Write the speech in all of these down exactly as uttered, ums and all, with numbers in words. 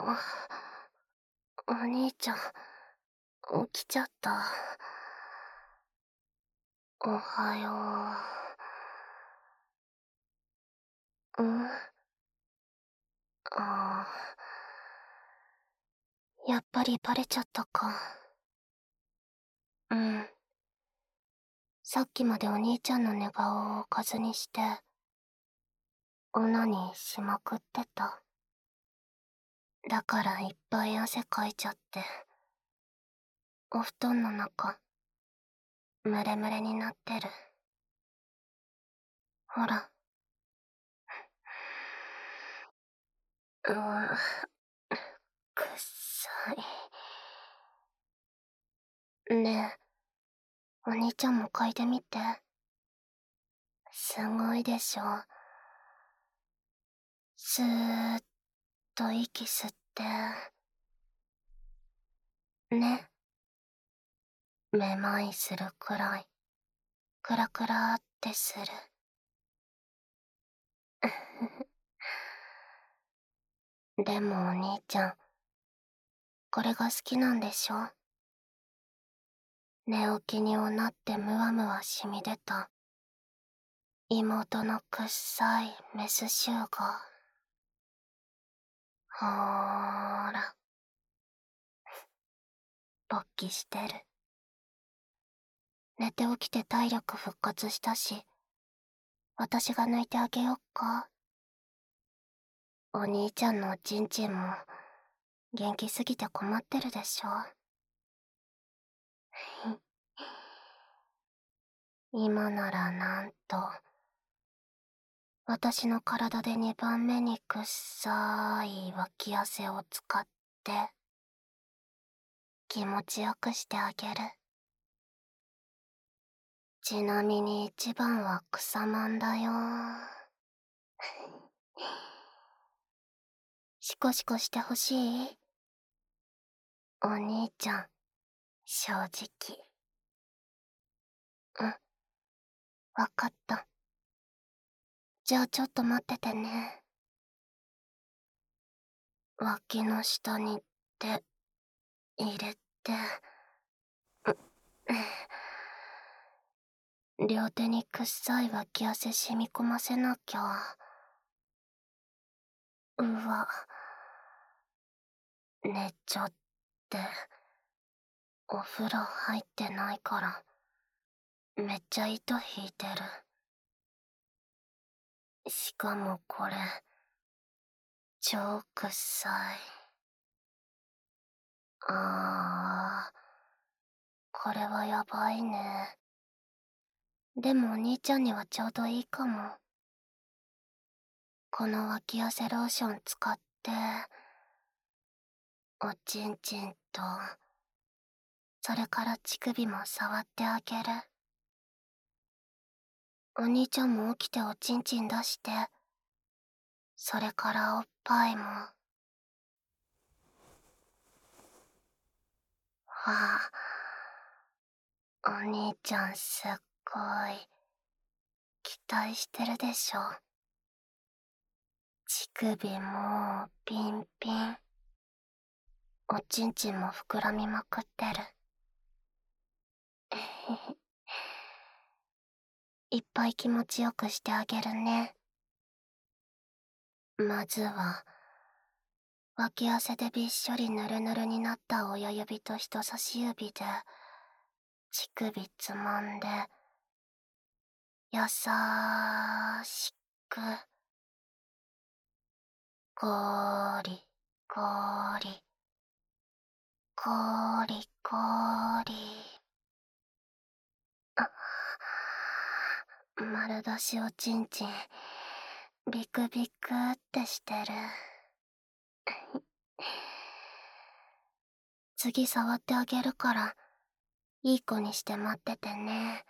あ、お兄ちゃん、起きちゃった。おはよう。んああ、やっぱりバレちゃったか。うん。さっきまでお兄ちゃんの寝顔をおかずにして、オナニーしまくってた。だからいっぱい汗かいちゃって、お布団の中、ムレムレになってる。ほら。うわ、くっさい。ねえ、お兄ちゃんも嗅いでみて。すごいでしょ。スーッと息吸って。ね。めまいするくらい、クラクラってする。でもお兄ちゃん、これが好きなんでしょ？寝起きにおなってムワムワ染み出た妹のくっさいメス臭が。ほーら、勃起してる。寝て起きて体力復活したし、私が抜いてあげよっか。お兄ちゃんのおちんちんも元気すぎて困ってるでしょ。今ならなんと、私の体でにばんめにくっさい脇汗を使って気持ちよくしてあげる。ちなみに一番は草まんだよ。シコシコしてほしい？お兄ちゃん、正直。うん、わかった。じゃあちょっと待っててね。脇の下に手入れて、両手にくっさい脇汗染み込ませなきゃ。うわ、寝ちゃって。お風呂入ってないから、めっちゃ糸引いてる。しかもこれ、超くっさい。あー、これはやばいね。でもお兄ちゃんにはちょうどいいかも。この脇汗ローション使って、おちんちんと、それから乳首も触ってあげる。お兄ちゃんも起きておちんちん出して、それからおっぱいも。はあ、お兄ちゃんすっごい、期待してるでしょ。乳首もうピンピン。おちんちんも膨らみまくってる。いっぱい気持ちよくしてあげるね。まずは、脇汗でびっしょりぬるぬるになった親指と人差し指で、乳首つまんで、やさーしく、ゴーリ、ゴーリ、ゴーリ、ゴーリ。あ、丸出しおちんちん、ビクビクってしてる。次触ってあげるから、いい子にして待っててね。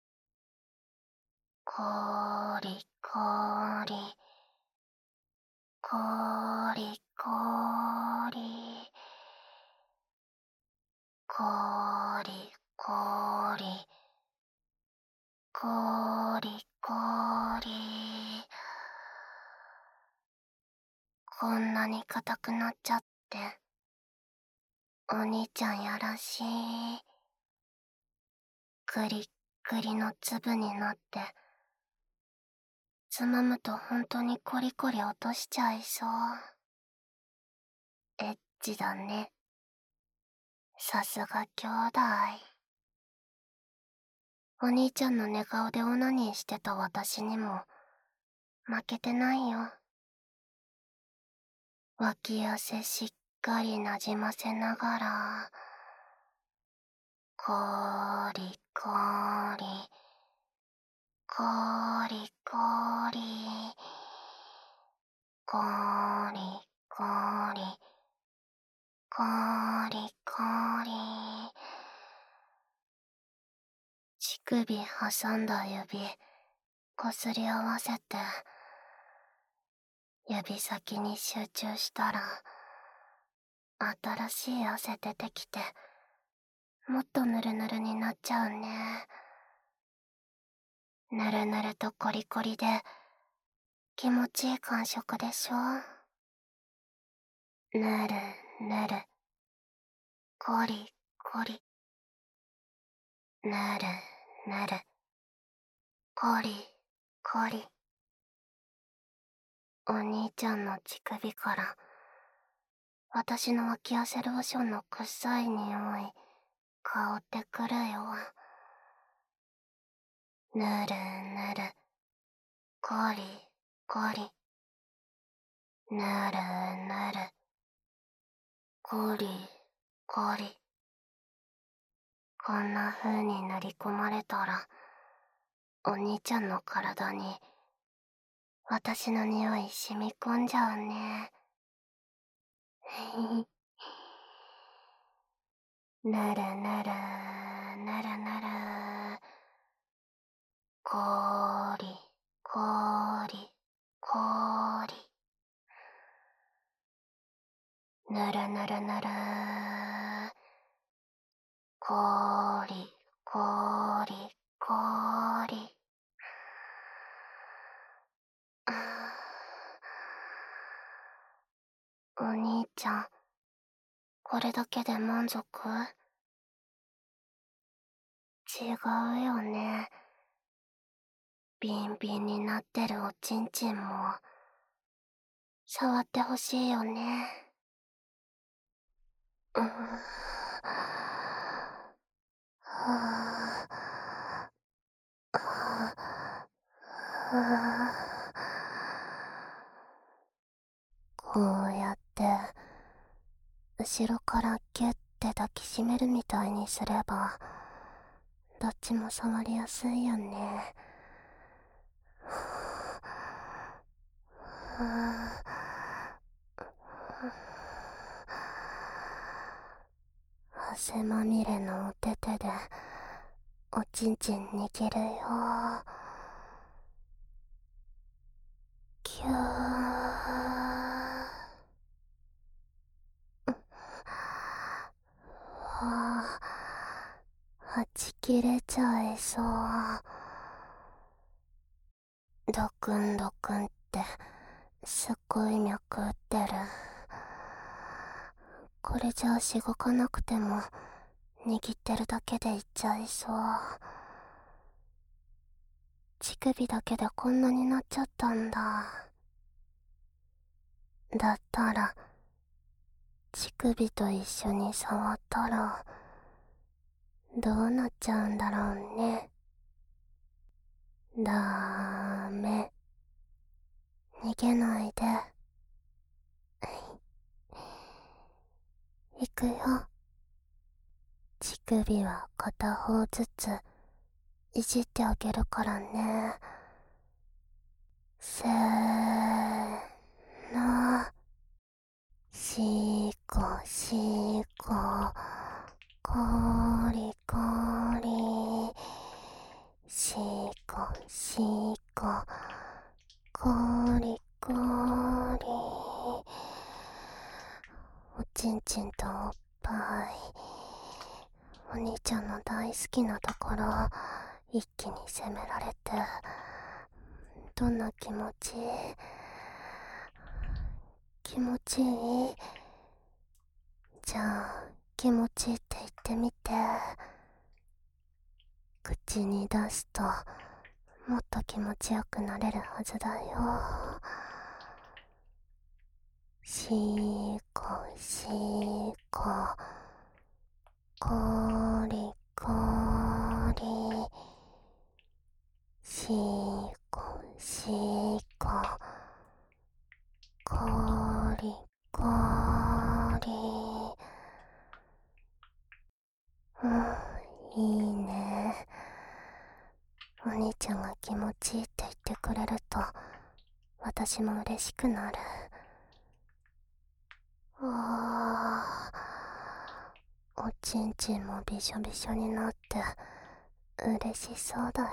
こーり、こーり、こーり、こーり、こーり、こーり、こーり、こーり。こんなに硬くなっちゃって。 て。お兄ちゃんやらしい。グリッグリの粒になって、つまむとほんとにコリコリ落としちゃいそう。エッチだね。さすが兄弟。お兄ちゃんの寝顔でオナニーしてた私にも負けてないよ。脇汗しっかりなじませながら、こーりこーり、こーりこーり、こーりこーり、こーりこーり。乳首挟んだ指、こすり合わせて、指先に集中したら、新しい汗出てきて、もっとヌルヌルになっちゃうね。ヌルヌルとコリコリで気持ちいい感触でしょ。ヌルヌル、コリコリ、ヌルヌル、コリコリ。お兄ちゃんの乳首から私の脇汗ローションの臭い匂い香ってくるよ。ぬるぬる、コリコリ、ぬるぬる、コリコリ。こんな風に塗り込まれたら、お兄ちゃんの体に私の匂い染み込んじゃうね。ぬるぬる、ぬるぬる、こーり、こーり、こーり。ぬるぬるぬる、こーり、こーり、こーり。お兄ちゃん、これだけで満足？違うよね。ビンビンになってるおちんちんも、触ってほしいよね。うーん。はぁ。こうやって、後ろからギュッて抱きしめるみたいにすれば、どっちも触りやすいよね。汗まみれのお手手でおちんちん握るよ。キュー。ははち切れちゃいそう。ドクンドクンってすっごい脈打ってる。これじゃあしごかなくても握ってるだけでいっちゃいそう。乳首だけでこんなになっちゃったんだ。だったら乳首と一緒に触ったらどうなっちゃうんだろうね。だーめ、逃げないで。いくよ。乳首は片方ずついじってあげるからね。せーの。しーこしーこ、こーりこーり。しーこしーこ、こーりこーり。おちんちんとおっぱい、お兄ちゃんの大好きなところ一気に責められて、どんな気持ち？気持ちいい？ じゃあ気持ちいいって言ってみて。口に出すともっと気持ちよくなれるはずだよ。しーこしーこ、こりこり、しーこしーこ、こりこり。うん、いいね。お兄ちゃんが気持ちいいって言ってくれると私も嬉しくなる。わあ、おちんちんもびしょびしょになって嬉しそうだよ。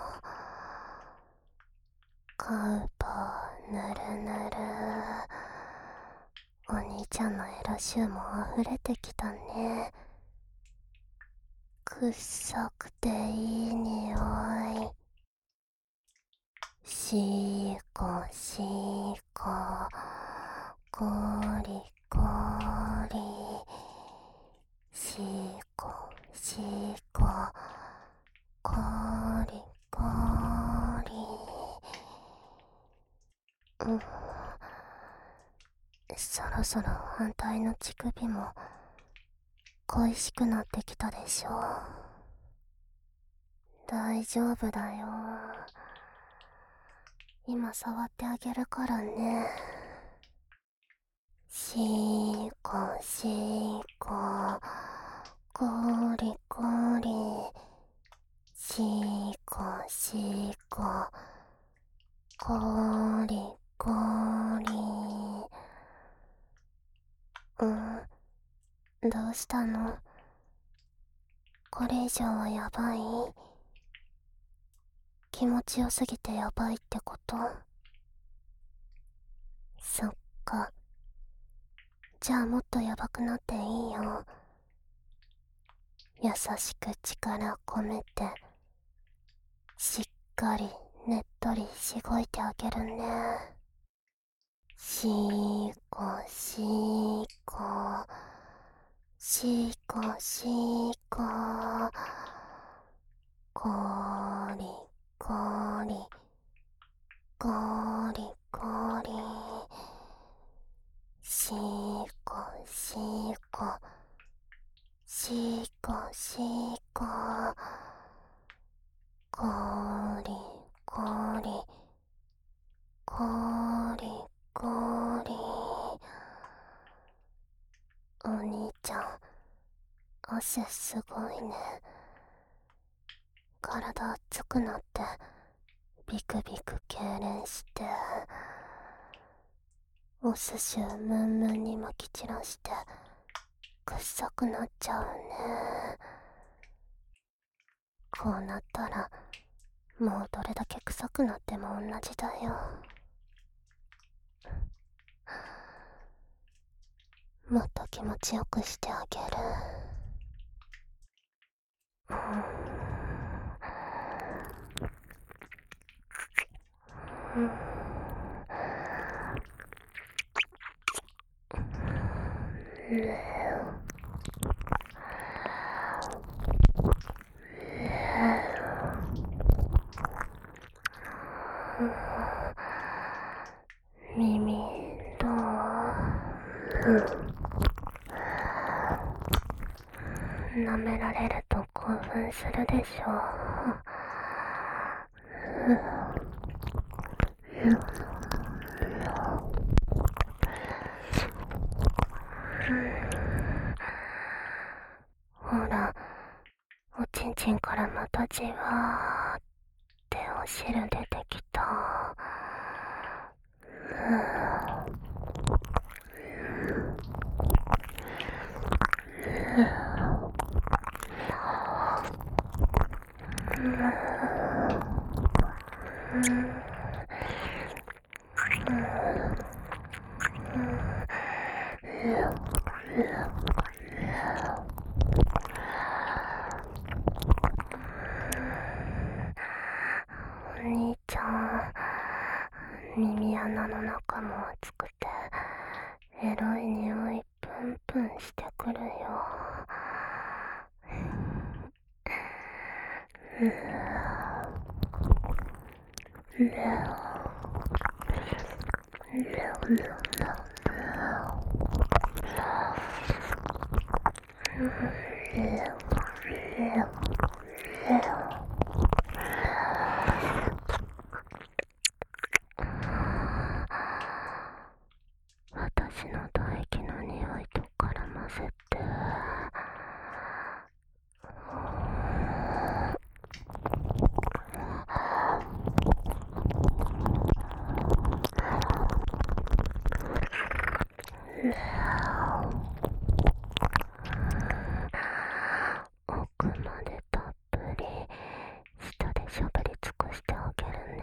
カウパーぬるぬる。お兄ちゃんのエロ臭も溢れてきたね。くっさくていい匂い。しーこしーこ、こりこり、しーこしーこ、こりこり。うん、そろそろ反対の乳首も恋しくなってきたでしょ。大丈夫だよ。今触ってあげるからね。しーこしーこ、こりこり、しーこしーこ、こりこり。うん、どうしたの？これ以上はやばい？気持ちよすぎてやばいってこと？そっか。じゃあもっとやばくなっていいよ。優しく力込めてしっかりねっとりしごいてあげるね。しーこしーこ、しーこしーこ、こりこり、こりこり、しーこしーこ、しーこしーこ、こりこり、こりこり。お兄ちゃん、汗すごいね。体熱くなってビクビク痙攣して、お寿司をムンムンにまき散らして臭くなっちゃうね。こうなったらもうどれだけ臭くなっても同じだよ。もっと気持ちよくしてあげる。うん、うん耳どう？うん、舐められると興奮するでしょ。ほら、おちんちんからまたじわーってお汁出てきた。お兄ちゃん、耳穴の中も熱くてエロい匂いプンプンしてくるよ。私の唾液の匂いと絡ませて。奥までたっぷり舌でしゃべり尽くしてあげるね。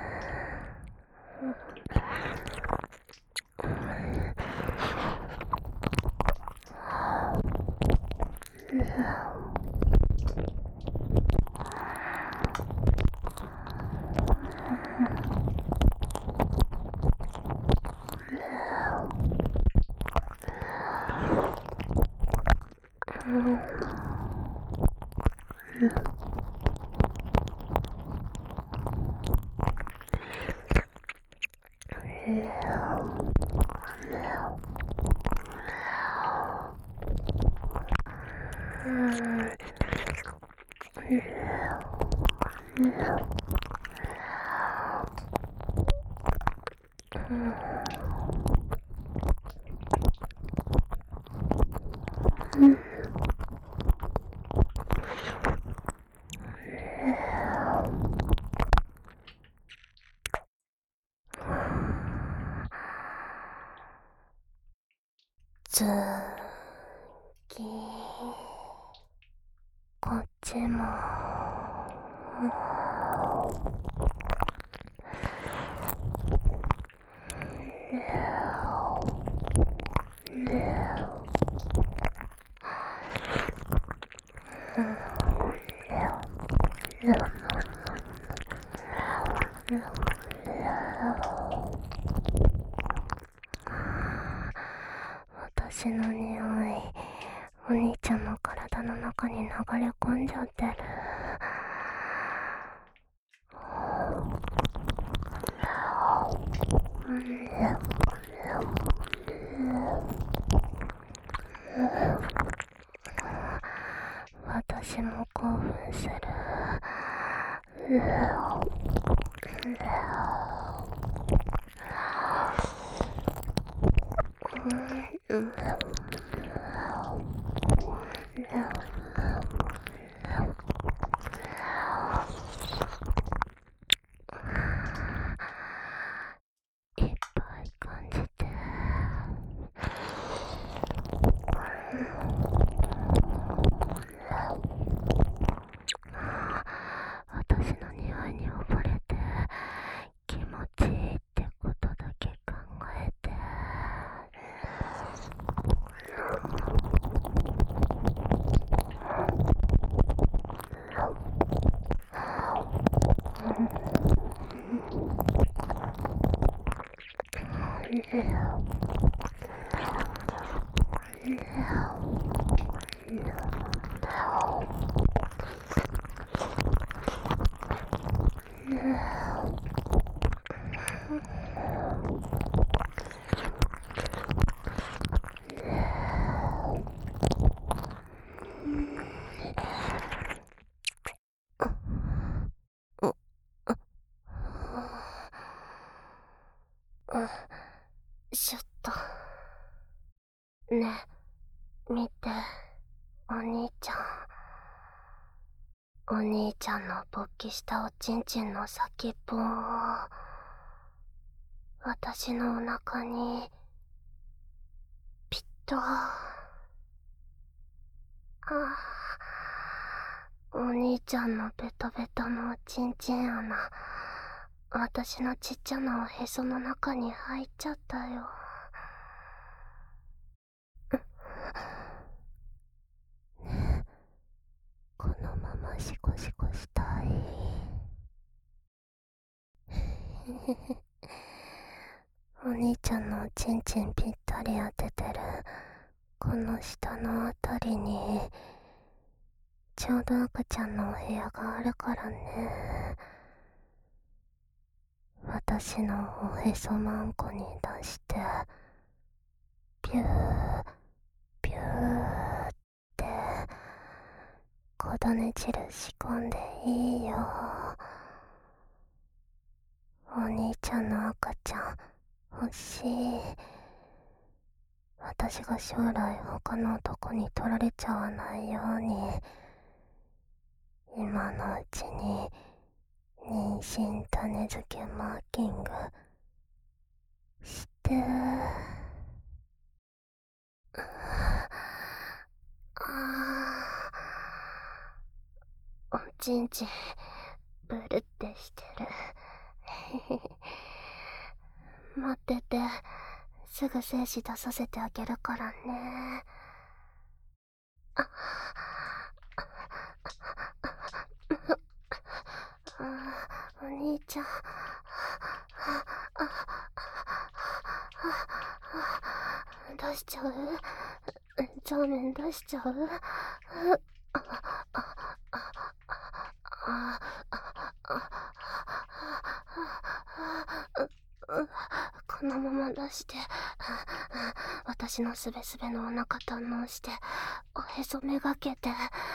つきこっちも私の匂い、お兄ちゃんの体の中に流れ込んじゃってる。私も興奮する。いっぱい感じて。私の匂いに溺れて気持ちいいってことだけ考えて。ちょっとね、見て、お兄ちゃん。お兄ちゃんの勃起したおちんちんの先っぽを私のお腹にピッと。ああ、お兄ちゃんのベトベトのおちんちん穴、私のちっちゃなおへその中に入っちゃったよ。ねえ、このままシコシコしたい。お兄ちゃんのおちんちんぴったり当ててるこの下のあたりにちょうど赤ちゃんのお部屋があるからね。私のおへそマンコに出してピューピューって小種汁仕込んでいいよ。お兄ちゃんの赤ちゃん欲しい。私が将来他の男に取られちゃわないように今のうちに妊娠種付けマーキングして。あー、おちんちんブルってしてる。待ってて、すぐ精子出させてあげるからね。ああ、お兄ちゃん。出しちゃう？ザーメン出しちゃう？このまま出して私のすべすべのお腹堪能しておへそめがけて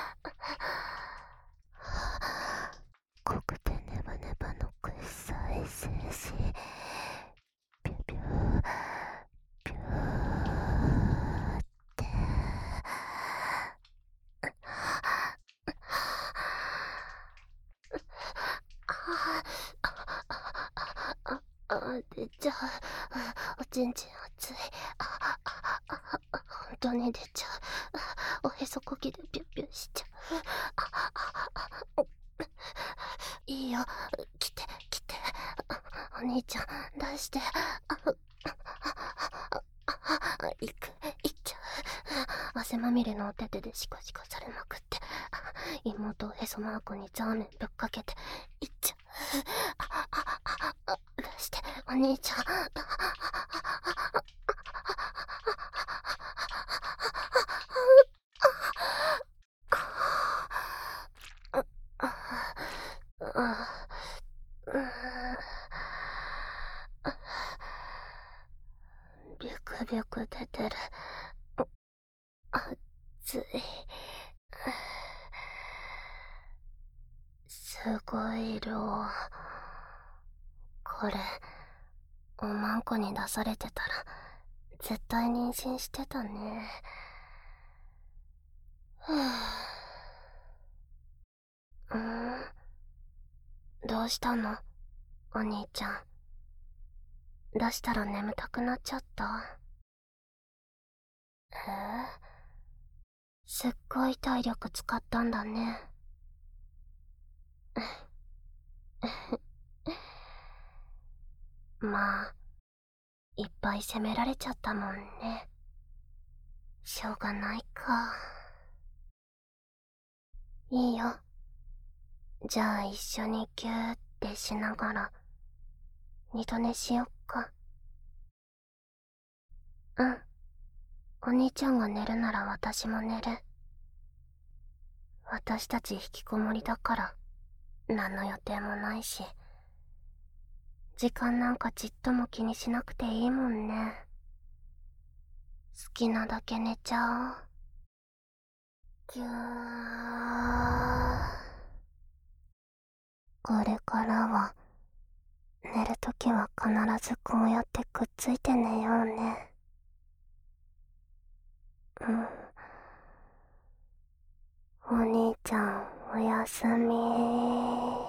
濃くてネバネバの臭い精子ピュピュピューってあ、出ちゃう。おちんちん熱い。本当に出ちゃう。おへそこぎでピュッピュしちゃう。いいよ、来て来て。お兄ちゃん出して。いく、いっちゃう。汗まみれのお手手でシコシコされまくって妹おへそマークにザーメンぶっかけていっちゃう。出してお兄ちゃん。ビュクビュク出てる。熱い。すごい量。これおまんこに出されてたら絶対妊娠してたね。ふぅ。うん？どうしたのお兄ちゃん。出したら眠たくなっちゃった？えー、すっごい体力使ったんだね。まあいっぱい責められちゃったもんね。しょうがないか。いいよ。じゃあ一緒にギューってしながら二度寝しよっか。うん。お兄ちゃんが寝るなら私も寝る。私たち引きこもりだから何の予定もないし時間なんかちっとも気にしなくていいもんね。好きなだけ寝ちゃおう。ぎゅー。これからは寝るときは必ずこうやってくっついて寝ようね。うん。お兄ちゃんおやすみー。